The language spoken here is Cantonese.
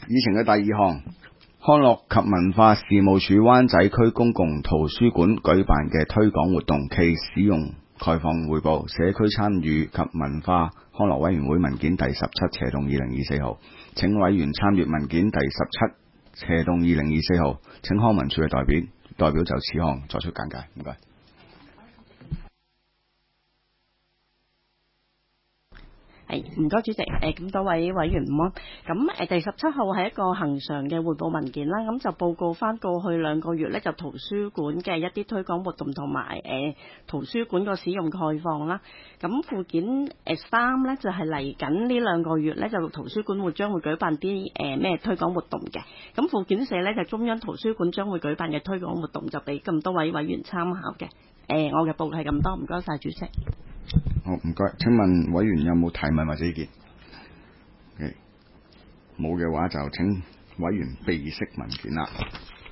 議程嘅第二項，康樂及文化事務署灣仔區公共圖書館舉辦嘅推廣活動暨使用概況匯報，社區參與及文化康樂委員會文件第17/2024號，請委員參閱文件第17/2024號，請康文署嘅代表就此項作出簡介，唔該。 唔該主席，咁多位委員午安。咁第17號係一個恆常嘅匯報文件啦，咁就報告翻過去2個月咧就圖書館嘅一啲推廣活動同埋圖書館個使用概況啦。咁附件3咧就係嚟緊呢2個月咧就圖書館將會舉辦啲咩推廣活動嘅。咁附件4咧就中央圖書館將會舉辦嘅推廣活動，就俾咁多位委員參考嘅。我嘅報告係咁多，唔該晒主席。 好，唔該。請問委員有冇提問或者意見？冇嘅話就請委員備悉文件啦。